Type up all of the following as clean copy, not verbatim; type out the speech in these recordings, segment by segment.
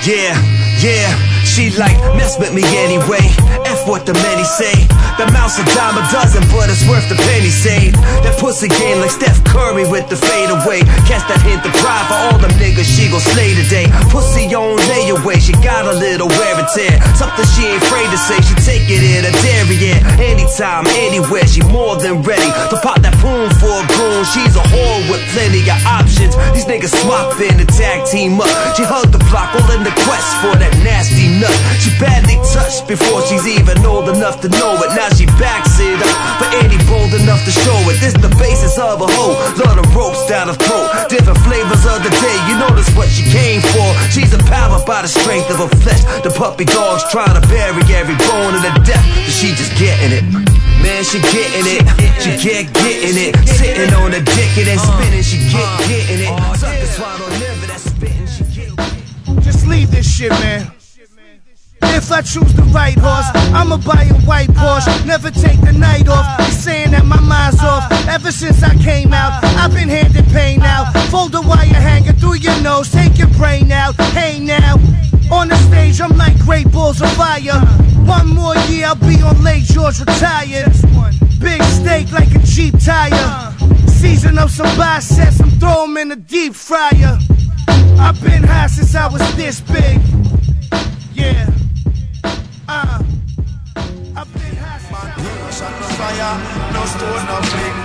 Yeah, yeah, she like, mess with me anyway. F what the many say. The mouse a dime a dozen, but it's worth the penny saved. That pussy game like Steph Curry with the fade away. Catch that hint, the pride for all them niggas she gon' slay today. Pussy on layaway, she got a little wear and tear. Something she ain't afraid to say, she take it in a dairy, yeah. Anytime, anywhere, she more than ready to pop that poon for a goon. She's a whore with plenty of options. These niggas swap in the tag team up. She hugged the block all in the quest for that nasty nut. She badly touched before she's even old enough to know it. Now she backs it up for any bold enough to show it. This the basis of a hoe. Love the ropes down her throat. Different flavors of the day, you know that's what she came for. She's empowered by the strength of her flesh. The puppy dog's trying to bury every bone of the death, but she just getting it. Man, she getting it. She getting it. Sitting on a dick and then spinning. She getting it. Sucker swallow liver, that's spitting. She getting it. Just leave this shit, man. If I choose the right horse, I'ma buy a white Porsche. Never take the night off. They saying that my mind's off. Ever since I came out, I've been handed pain out. Fold a wire hanger through your nose, take your brain out. Hey now, on the stage I'm like great balls of fire. One more year I'll be on Lake George retired. Big steak like a Jeep tire. Season up some biceps, I'm throw 'em in the deep fryer. I've been high since I was this big. Yeah. I've been high since I was fire. No store, no big.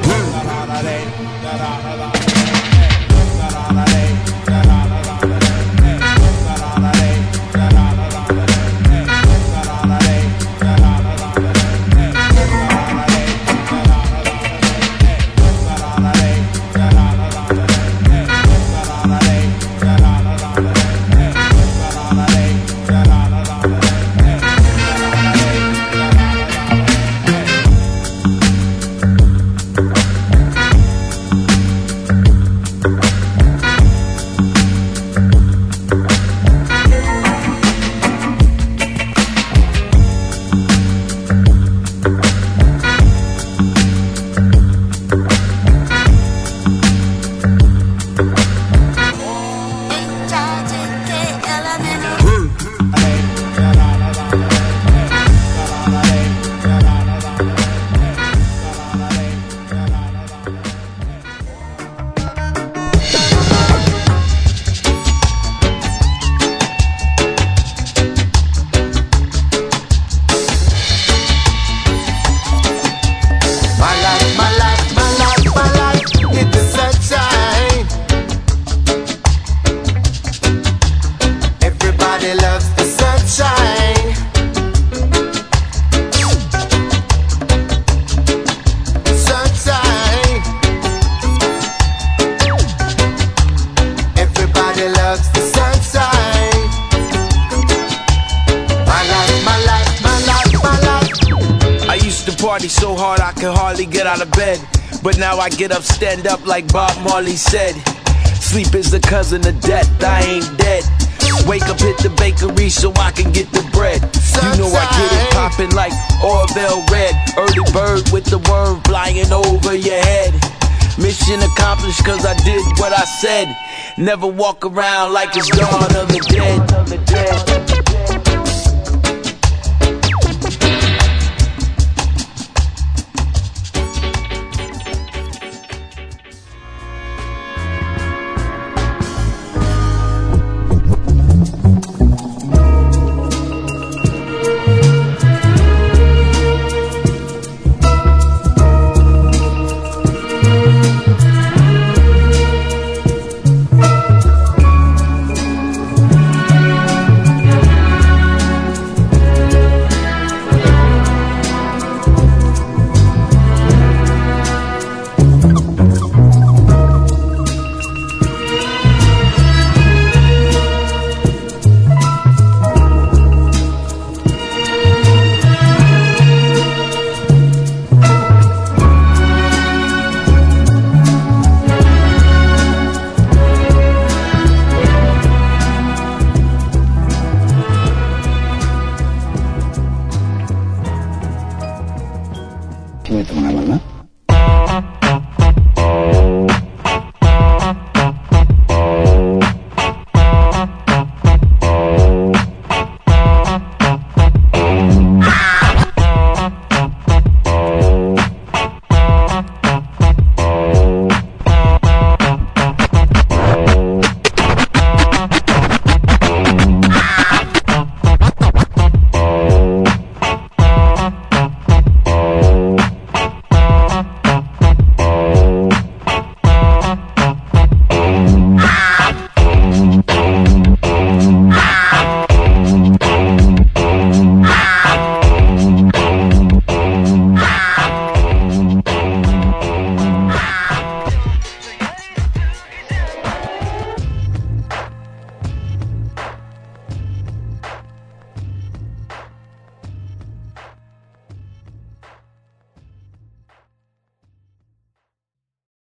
Party so hard I could hardly get out of bed, but now I get up, stand up like Bob Marley said. Sleep is the cousin of death, I ain't dead. Wake up, hit the bakery so I can get the bread. You know I get it poppin' like Orville Red. Early bird with the worm flying over your head. Mission accomplished cause I did what I said. Never walk around like it's Dawn of the Dead. 팀에 들어가나?